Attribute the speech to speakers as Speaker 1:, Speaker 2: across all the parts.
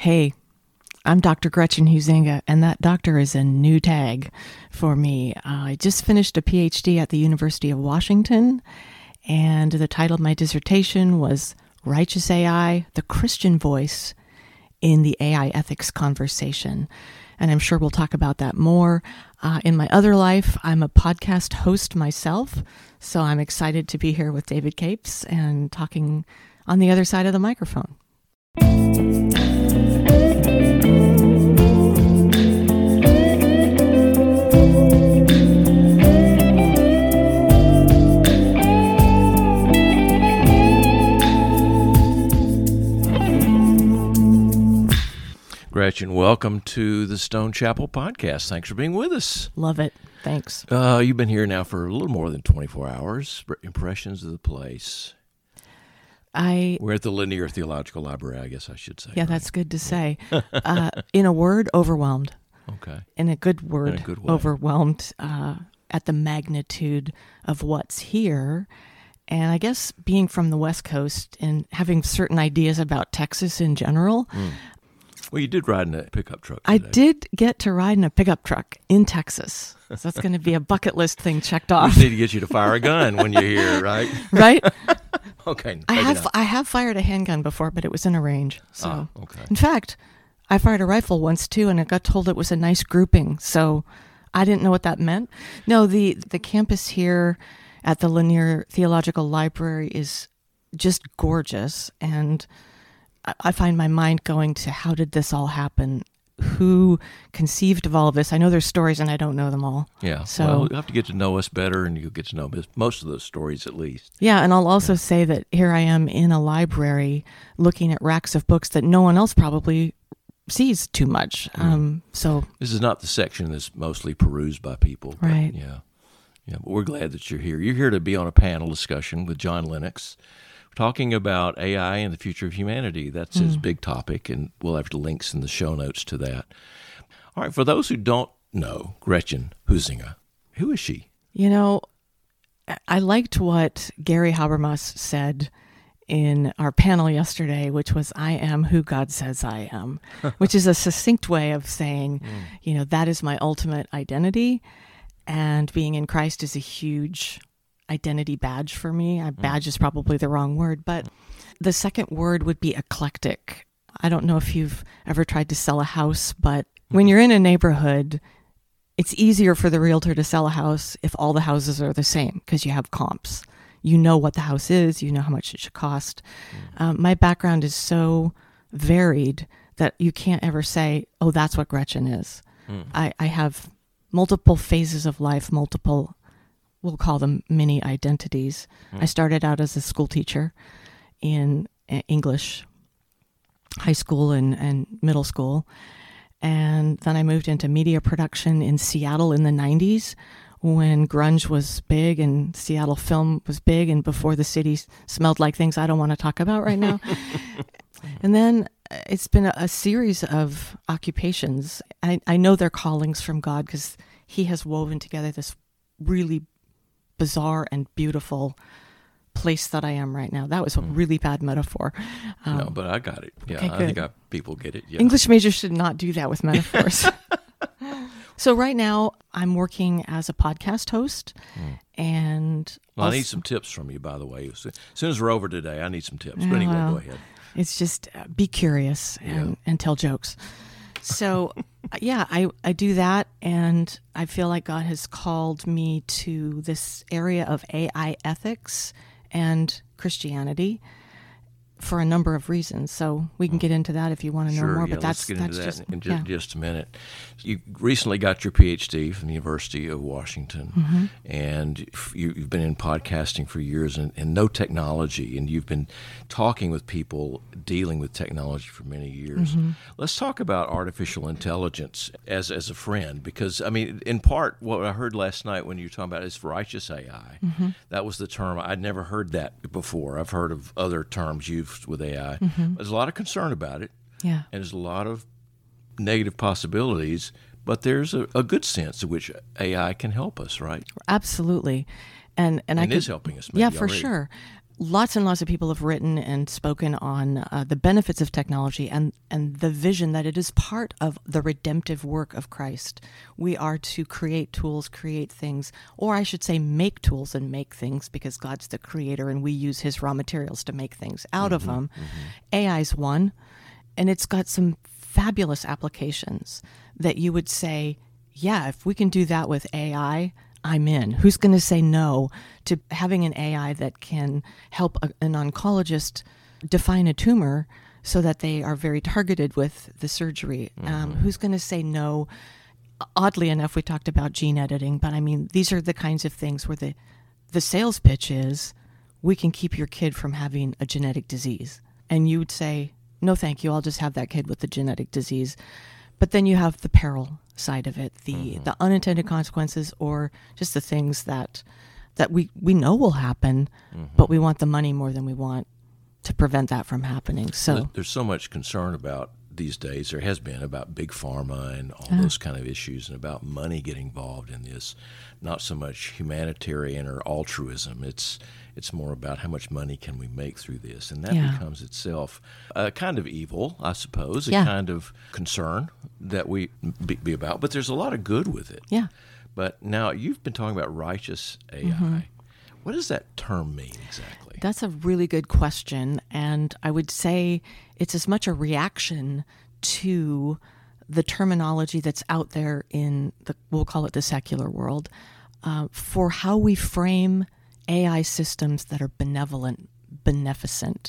Speaker 1: Hey, I'm Dr. Gretchen Huizinga, and that doctor is a new tag for me. I just finished a PhD at the University of Washington, and the title of my dissertation was Righteous AI, the Christian Voice in the AI Ethics Conversation. And I'm sure we'll talk about that more. In my other life, I'm a podcast host myself, so I'm excited to be here with David Capes and talking on the other side of the microphone.
Speaker 2: Gretchen, welcome to the Stone Chapel Podcast. Thanks for being with us.
Speaker 1: Love it. Thanks.
Speaker 2: You've been here now for a little more than 24 hours. Impressions of the place. We're at the Linear Theological Library, I guess I should say.
Speaker 1: Yeah,
Speaker 2: right?
Speaker 1: That's good to say. In a word, overwhelmed.
Speaker 2: Okay.
Speaker 1: In a good word,
Speaker 2: way.
Speaker 1: Overwhelmed at the magnitude of what's here. And I guess being from the West Coast and having certain ideas about Texas in general.
Speaker 2: Well, you did ride in a pickup truck today.
Speaker 1: I did get to ride in a pickup truck in Texas. So that's going to be a bucket list thing checked off.
Speaker 2: We need to get you to fire a gun when you're here, right?
Speaker 1: Right?
Speaker 2: Okay.
Speaker 1: I have fired a handgun before, but it was in a range. So,
Speaker 2: okay.
Speaker 1: In fact, I fired a rifle once too, and I got told it was a nice grouping. So I didn't know what that meant. No, the campus here at the Linear Theological Library is just gorgeous, and I find my mind going to how did this all happen? Who conceived of all of this? I know there's stories and I don't know them all.
Speaker 2: Yeah.
Speaker 1: So
Speaker 2: well, you'll have to get to know us better and you'll get to know most of those stories at least.
Speaker 1: Yeah, and I'll also say that here I am in a library looking at racks of books that no one else probably sees too much. So
Speaker 2: this is not the section that's mostly perused by people.
Speaker 1: Right.
Speaker 2: Yeah. But we're glad that you're here. You're here to be on a panel discussion with John Lennox, talking about AI and the future of humanity. That's his big topic, and we'll have the links in the show notes to that. All right, for those who don't know Gretchen Huizinga, who is she?
Speaker 1: You know, I liked what Gary Habermas said in our panel yesterday, which was, I am who God says I am, which is a succinct way of saying, that is my ultimate identity, and being in Christ is a huge identity badge for me. Badge is probably the wrong word, but the second word would be eclectic. I don't know if you've ever tried to sell a house, but when you're in a neighborhood, it's easier for the realtor to sell a house if all the houses are the same because you have comps. You know what the house is, you know how much it should cost. My background is so varied that you can't ever say, oh, that's what Gretchen is. I have multiple phases of life, we'll call them mini identities. I started out as a school teacher in English, high school and middle school. And then I moved into media production in Seattle in the 90s when grunge was big and Seattle film was big and before the city smelled like things I don't want to talk about right now. And then it's been a series of occupations. I know they're callings from God because He has woven together this really bizarre and beautiful place that I am right now. That was a really bad metaphor.
Speaker 2: No, but I got it. Yeah,
Speaker 1: okay,
Speaker 2: I think people get it. Yeah.
Speaker 1: English majors should not do that with metaphors. So right now I'm working as a podcast host and
Speaker 2: I need some tips from you, by the way. As soon as we're over today, I need some tips. But anyway, go ahead.
Speaker 1: It's just be curious and tell jokes. So, I do that, and I feel like God has called me to this area of AI ethics and Christianity for a number of reasons. So we can get into that if you want to know more. But
Speaker 2: let's get into that
Speaker 1: just,
Speaker 2: in just a minute. You recently got your PhD from the University of Washington, and you've been in podcasting for years and no technology, and you've been talking with people dealing with technology for many years. Let's talk about artificial intelligence as a friend, because, I mean, in part, what I heard last night when you were talking about is righteous AI. That was the term. I'd never heard that before. I've heard of other terms used with AI. There's a lot of concern about it.
Speaker 1: Yeah.
Speaker 2: And there's a lot of negative possibilities, but there's a good sense in which AI can help us, right?
Speaker 1: Absolutely. And
Speaker 2: it is helping us.
Speaker 1: Yeah, for
Speaker 2: already.
Speaker 1: sure. lots and lots of people have written and spoken on the benefits of technology and the vision that it is part of the redemptive work of Christ. We are to create tools, create things, or I should say make tools and make things, because God's the creator and we use his raw materials to make things out of them. AI is one, and it's got some fabulous applications that you would say, yeah, if we can do that with AI, I'm in. Who's going to say no to having an AI that can help an oncologist define a tumor so that they are very targeted with the surgery? Who's going to say no? Oddly enough, we talked about gene editing, but I mean, these are the kinds of things where the sales pitch is, we can keep your kid from having a genetic disease. And you would say, no, thank you. I'll just have that kid with the genetic disease. But then you have the peril side of it, the unintended consequences, or just the things that we know will happen, but we want the money more than we want to prevent that from happening. So
Speaker 2: there's so much concern about these days, there has been, about big pharma and all those kind of issues, and about money getting involved in this. Not so much humanitarian or altruism. It's more about how much money can we make through this, and that becomes itself a kind of evil, I suppose, a kind of concern that we be about. But there's a lot of good with it.
Speaker 1: Yeah.
Speaker 2: But now you've been talking about righteous AI. What does that term mean exactly?
Speaker 1: That's a really good question, and I would say it's as much a reaction to the terminology that's out there in we'll call it the secular world, for how we frame AI systems that are beneficent,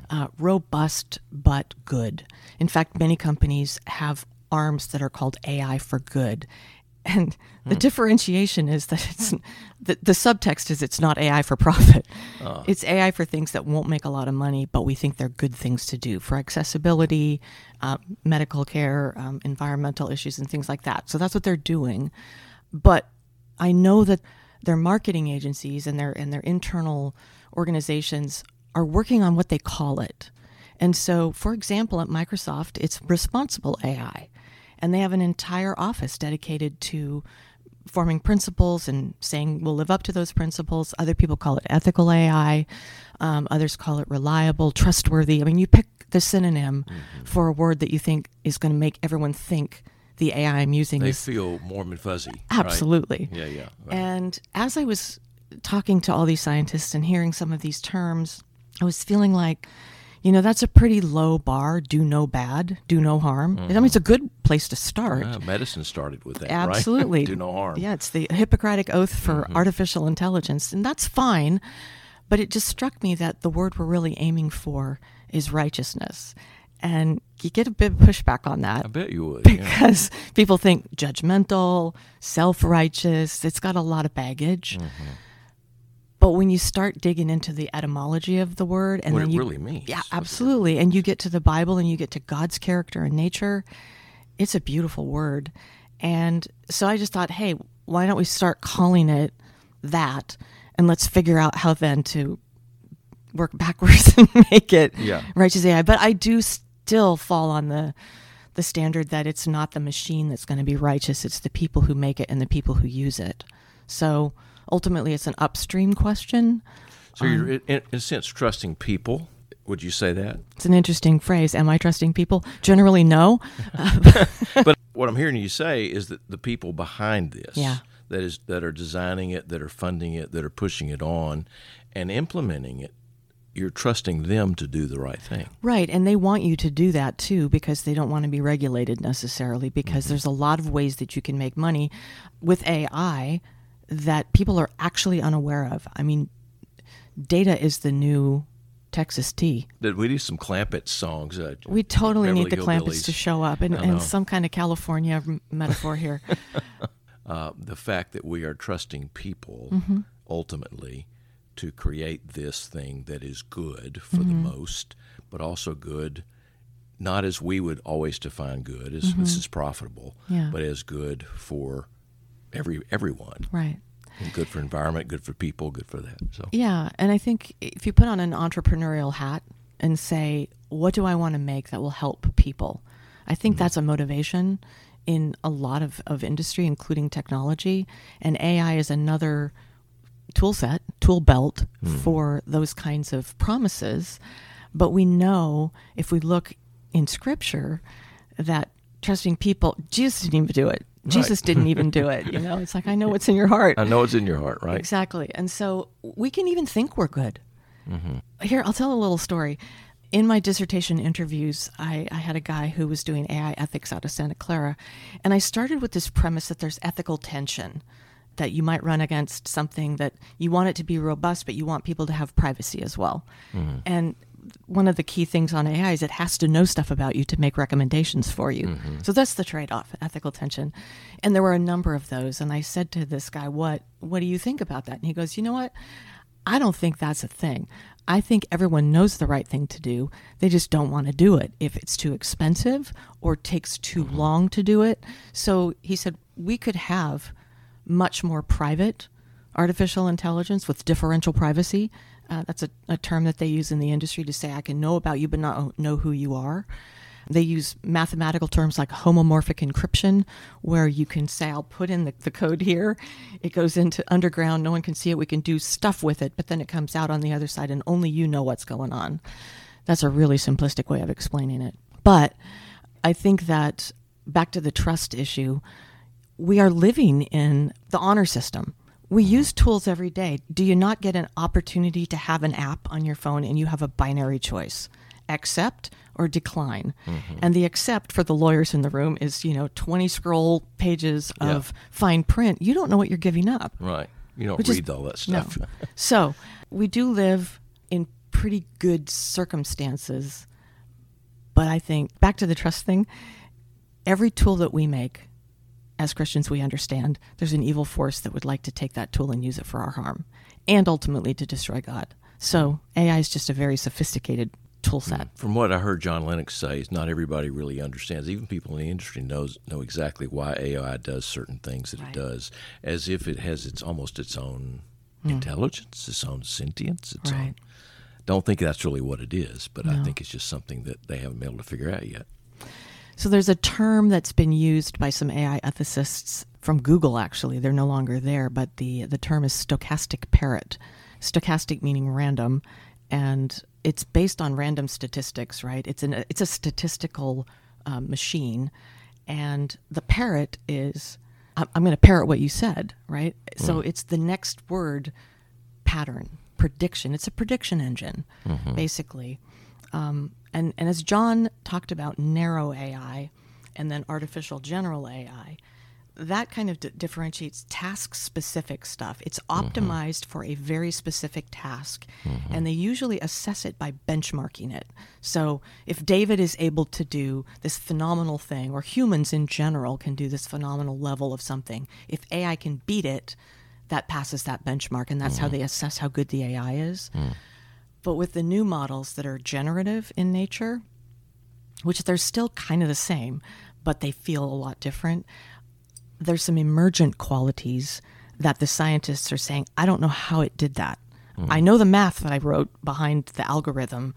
Speaker 1: robust, but good. In fact, many companies have arms that are called AI for good. And the differentiation is that the subtext is it's not AI for profit. It's AI for things that won't make a lot of money, but we think they're good things to do for accessibility, medical care, environmental issues, and things like that. So that's what they're doing. But I know that their marketing agencies and their internal organizations are working on what they call it. And so, for example, at Microsoft, it's responsible AI. And they have an entire office dedicated to forming principles and saying we'll live up to those principles. Other people call it ethical AI. Others call it reliable, trustworthy. I mean, you pick the synonym for a word that you think is going to make everyone think the AI I'm using
Speaker 2: they feel warm and fuzzy.
Speaker 1: Absolutely.
Speaker 2: Right? Yeah. Right.
Speaker 1: And as I was talking to all these scientists and hearing some of these terms, I was feeling like, that's a pretty low bar. Do no bad, do no harm. I mean, it's a good place to start.
Speaker 2: Medicine started with that,
Speaker 1: Absolutely.
Speaker 2: Right? Do no harm.
Speaker 1: Yeah, it's the Hippocratic Oath for artificial intelligence, and that's fine. But it just struck me that the word we're really aiming for is righteousness. And you get a bit of pushback on that.
Speaker 2: I bet you would.
Speaker 1: Because people think judgmental, self-righteous. It's got a lot of baggage. But when you start digging into the etymology of the word, and
Speaker 2: what
Speaker 1: then
Speaker 2: it really means.
Speaker 1: Yeah, absolutely. And you get to the Bible and you get to God's character and nature, it's a beautiful word. And so I just thought, hey, why don't we start calling it that, and let's figure out how then to work backwards and make it righteous AI. But I do still fall on the standard that it's not the machine that's going to be righteous, it's the people who make it and the people who use it. So ultimately, it's an upstream question.
Speaker 2: So you're, in a sense, trusting people. Would you say that?
Speaker 1: It's an interesting phrase. Am I trusting people? Generally, no.
Speaker 2: But what I'm hearing you say is that the people behind this, that are designing it, that are funding it, that are pushing it on and implementing it, you're trusting them to do the right thing.
Speaker 1: Right, and they want you to do that too, because they don't want to be regulated necessarily, because there's a lot of ways that you can make money with AI that people are actually unaware of. I mean, data is the new Texas tea.
Speaker 2: Did we do some Clampett songs?
Speaker 1: We totally
Speaker 2: Beverly
Speaker 1: need the Clampetts
Speaker 2: Hillbillies.
Speaker 1: To show up, and some kind of California metaphor here.
Speaker 2: The fact that we are trusting people ultimately to create this thing that is good for the most, but also good, not as we would always define good, as this is profitable, but as good for everyone.
Speaker 1: Right.
Speaker 2: And good for environment, good for people, good for that. So
Speaker 1: yeah, and I think if you put on an entrepreneurial hat and say, what do I want to make that will help people? I think that's a motivation in a lot of industry, including technology. And AI is another tool set, tool belt for those kinds of promises. But we know if we look in Scripture that trusting people, Jesus didn't even do it. Jesus didn't even do it. It's like, I know what's in your heart.
Speaker 2: I know what's in your heart, right?
Speaker 1: Exactly. And so we can even think we're good. Here, I'll tell a little story. In my dissertation interviews, I had a guy who was doing AI ethics out of Santa Clara. And I started with this premise that there's ethical tension, that you might run against something that you want it to be robust, but you want people to have privacy as well. And one of the key things on AI is it has to know stuff about you to make recommendations for you. So that's the trade-off, ethical tension. And there were a number of those. And I said to this guy, what do you think about that? And he goes, you know what? I don't think that's a thing. I think everyone knows the right thing to do. They just don't want to do it if it's too expensive or takes too long to do it. So he said, we could have much more private artificial intelligence with differential privacy. That's a term that they use in the industry to say, I can know about you, but not know who you are. They use mathematical terms like homomorphic encryption, where you can say, I'll put in the code here. It goes into underground. No one can see it. We can do stuff with it, but then it comes out on the other side and only you know what's going on. That's a really simplistic way of explaining it. But I think that back to the trust issue, we are living in the honor system. We use tools every day. Do you not get an opportunity to have an app on your phone and you have a binary choice? Accept or decline. And the accept for the lawyers in the room is, 20 scroll pages of fine print. You don't know what you're giving up.
Speaker 2: Right. You don't read all that stuff.
Speaker 1: No. So we do live in pretty good circumstances. But I think, back to the trust thing, every tool that we make, as Christians, we understand there's an evil force that would like to take that tool and use it for our harm and ultimately to destroy God. So AI is just a very sophisticated tool set.
Speaker 2: From what I heard John Lennox say, is not everybody really understands. Even people in the industry know exactly why AI does certain things that it does, as if it has almost its own intelligence, its own sentience, its own. Don't think that's really what it is, but I think it's just something that they haven't been able to figure out yet.
Speaker 1: So there's a term that's been used by some AI ethicists from Google, actually. They're no longer there, but the term is stochastic parrot. Stochastic meaning random, and it's based on random statistics, right? It's a statistical machine, and the parrot is, I'm going to parrot what you said, right? So it's the next word pattern, prediction. It's a prediction engine, basically. And as John talked about narrow AI and then artificial general AI, that kind of differentiates task-specific stuff. It's optimized for a very specific task, and they usually assess it by benchmarking it. So if David is able to do this phenomenal thing, or humans in general can do this phenomenal level of something, if AI can beat it, that passes that benchmark, and that's how they assess how good the AI is. But with the new models that are generative in nature, which they're still kind of the same, but they feel a lot different, there's some emergent qualities that the scientists are saying, I don't know how it did that. I know the math that I wrote behind the algorithm,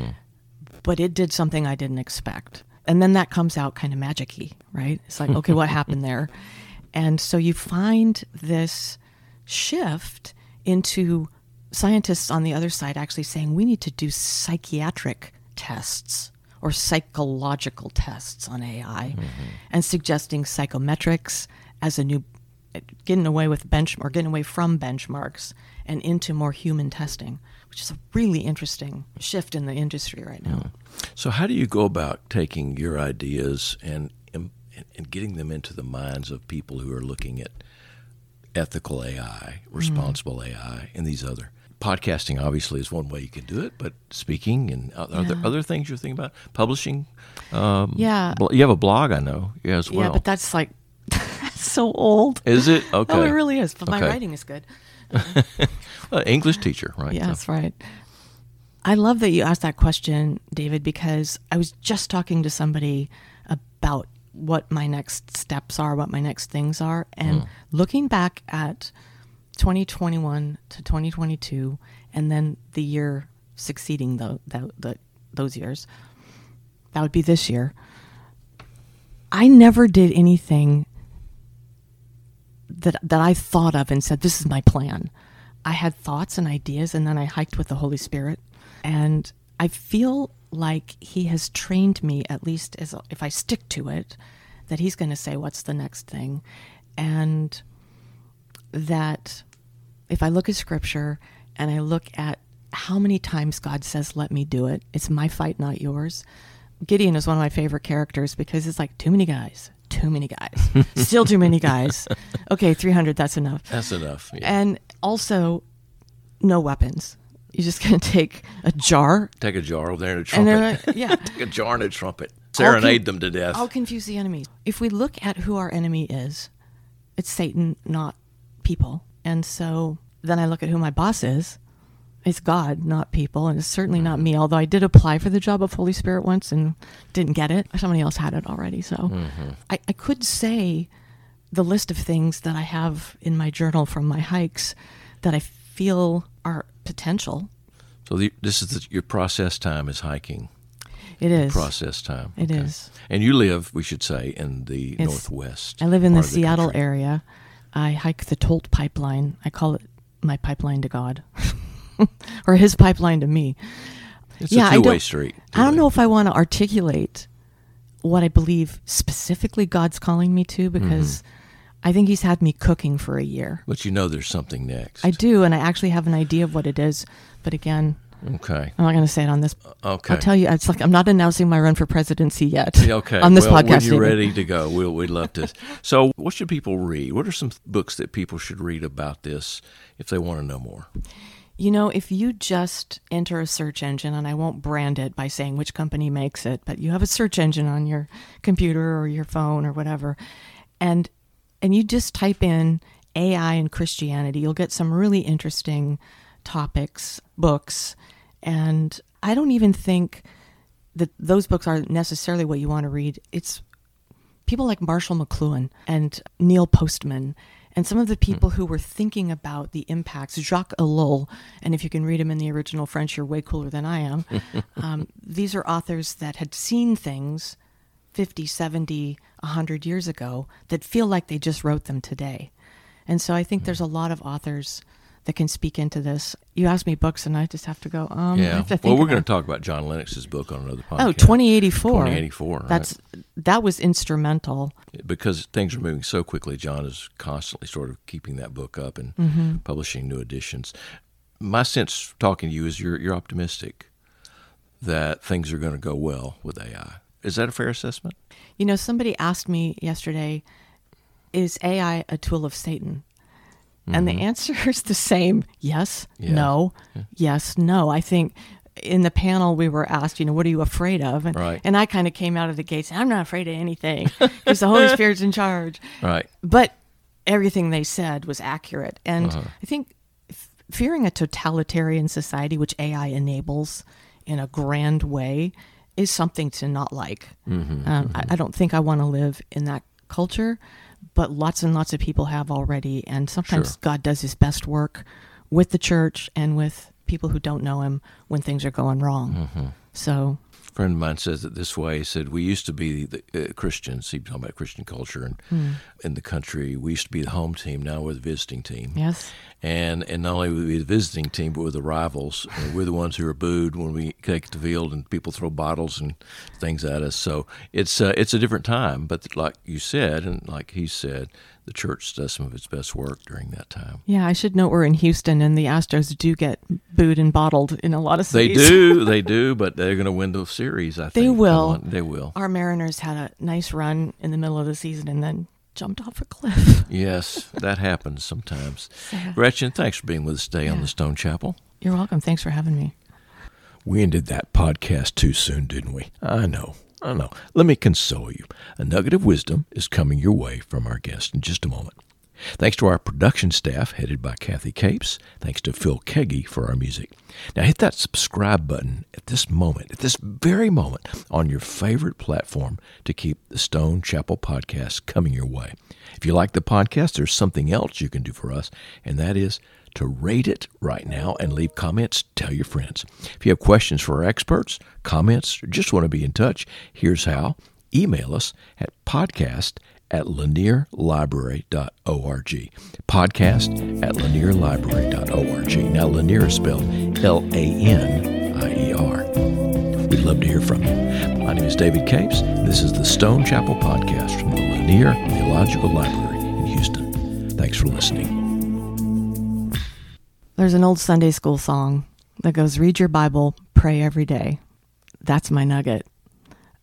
Speaker 1: but it did something I didn't expect. And then that comes out kind of magic-y, right? It's like, okay, what happened there? And so you find this shift into scientists on the other side actually saying we need to do psychiatric tests or psychological tests on AI, and suggesting psychometrics as a new, getting away from benchmarks and into more human testing, which is a really interesting shift in the industry right now.
Speaker 2: So how do you go about taking your ideas and getting them into the minds of people who are looking at ethical AI, responsible AI, and these other? Podcasting obviously is one way you can do it, but speaking and are there other things you're thinking about? Publishing? You have a blog, I know, as well.
Speaker 1: Yeah, but that's like so old.
Speaker 2: Is it? Okay.
Speaker 1: Oh, it really is, but my writing is good.
Speaker 2: Well, English teacher, right?
Speaker 1: Yeah, that's right. I love that you asked that question, David, because I was just talking to somebody about what my next steps are, what my next things are, and looking back at 2021 to 2022, and then the year succeeding those years, that would be this year. I never did anything that I thought of and said, this is my plan. I had thoughts and ideas, and then I hiked with the Holy Spirit. And I feel like he has trained me, at least as if I stick to it, that he's going to say, what's the next thing? And that if I look at Scripture and I look at how many times God says, let me do it, it's my fight, not yours. Gideon is one of my favorite characters because it's like, too many guys, still too many guys. Okay, 300, that's enough.
Speaker 2: That's enough. Yeah.
Speaker 1: And also, no weapons. You're just going to take a jar.
Speaker 2: Take a jar over there and a trumpet. Take a jar and a trumpet. Serenade them to death.
Speaker 1: I'll confuse the enemy. If we look at who our enemy is, it's Satan, not people. And so then I look at who my boss is. It's God, not people, and it's certainly not me, although I did apply for the job of Holy Spirit once and didn't get it. Somebody else had it already. So I could say the list of things that I have in my journal from my hikes that I feel are potential.
Speaker 2: So this is your process time is hiking.
Speaker 1: It is.
Speaker 2: Process time.
Speaker 1: It is.
Speaker 2: And you live, we should say, in the Northwest.
Speaker 1: I live in the Seattle area. I hike the Tolt Pipeline. I call it my pipeline to God. Or his pipeline to me.
Speaker 2: It's a two-way street.
Speaker 1: I don't know if I want to articulate what I believe specifically God's calling me to, because I think he's had me cooking for a year.
Speaker 2: But you know there's something next.
Speaker 1: I do, and I actually have an idea of what it is. But again,
Speaker 2: okay,
Speaker 1: I'm not going to say it on this.
Speaker 2: Okay.
Speaker 1: I'll tell you, it's like I'm not announcing my run for presidency yet.
Speaker 2: Okay.
Speaker 1: On this podcast.
Speaker 2: When you're ready to go, we'd love to. So what should people read? What are some books that people should read about this if they want to know more?
Speaker 1: You know, if you just enter a search engine, and I won't brand it by saying which company makes it, but you have a search engine on your computer or your phone or whatever, and you just type in AI and Christianity, you'll get some really interesting topics, books, and I don't even think that those books are necessarily what you want to read. It's people like Marshall McLuhan and Neil Postman, and some of the people who were thinking about the impacts, Jacques Ellul, and if you can read him in the original French, you're way cooler than I am. These are authors that had seen things 50, 70, 100 years ago that feel like they just wrote them today. And so I think there's a lot of authors that can speak into this. You asked me books, and I just have to go, I have to think
Speaker 2: well, we're going to talk about John Lennox's book on another podcast.
Speaker 1: Oh, 2084.
Speaker 2: 2084, right.
Speaker 1: That was instrumental.
Speaker 2: Because things are moving so quickly, John is constantly sort of keeping that book up and publishing new editions. My sense, talking to you, is you're optimistic that things are going to go well with AI. Is that a fair assessment?
Speaker 1: You know, somebody asked me yesterday, is AI a tool of Satan? And the answer is the same. Yes, no, yes, no. I think in the panel we were asked, what are you afraid of? And I kind of came out of the gates, I'm not afraid of anything because the Holy Spirit's in charge.
Speaker 2: Right.
Speaker 1: But everything they said was accurate. And I think fearing a totalitarian society, which AI enables in a grand way, is something to not like. I don't think I want to live in that culture. But lots and lots of people have already, and sometimes God does his best work with the church and with people who don't know him when things are going wrong. So,
Speaker 2: a friend of mine says it this way. He said, we used to be the Christians. He was talking about Christian culture and in the country. We used to be the home team. Now we're the visiting team.
Speaker 1: Yes.
Speaker 2: And not only would we be the visiting team, but we're the rivals. We're the ones who are booed when we take the field and people throw bottles and things at us. So it's a different time. But like you said, and like he said, the church does some of its best work during that time.
Speaker 1: Yeah, I should note we're in Houston, and the Astros do get booed and bottled in a lot of cities.
Speaker 2: They do, but they're going to win the series, I think.
Speaker 1: They will.
Speaker 2: They will.
Speaker 1: Our Mariners had a nice run in the middle of the season and then jumped off a cliff.
Speaker 2: Yes, that happens sometimes. Gretchen, thanks for being with us today on the Stone Chapel.
Speaker 1: You're welcome. Thanks for having me.
Speaker 2: We ended that podcast too soon, didn't we? I know. Let me console you. A nugget of wisdom is coming your way from our guest in just a moment. Thanks to our production staff, headed by Kathy Capes. Thanks to Phil Keggy for our music. Now hit that subscribe button at this very moment, on your favorite platform to keep the Stone Chapel podcast coming your way. If you like the podcast, there's something else you can do for us, and that is to rate it right now and leave comments. Tell your friends. If you have questions for our experts, comments, or just want to be in touch, here's how. Email us at podcast at lanierlibrary.org. Podcast at lanierlibrary.org. Now, Lanier is spelled Lanier. We'd love to hear from you. My name is David Capes. This is the Stone Chapel Podcast from the Lanier Theological Library in Houston. Thanks for listening.
Speaker 1: There's an old Sunday school song that goes, read your Bible, pray every day. That's my nugget.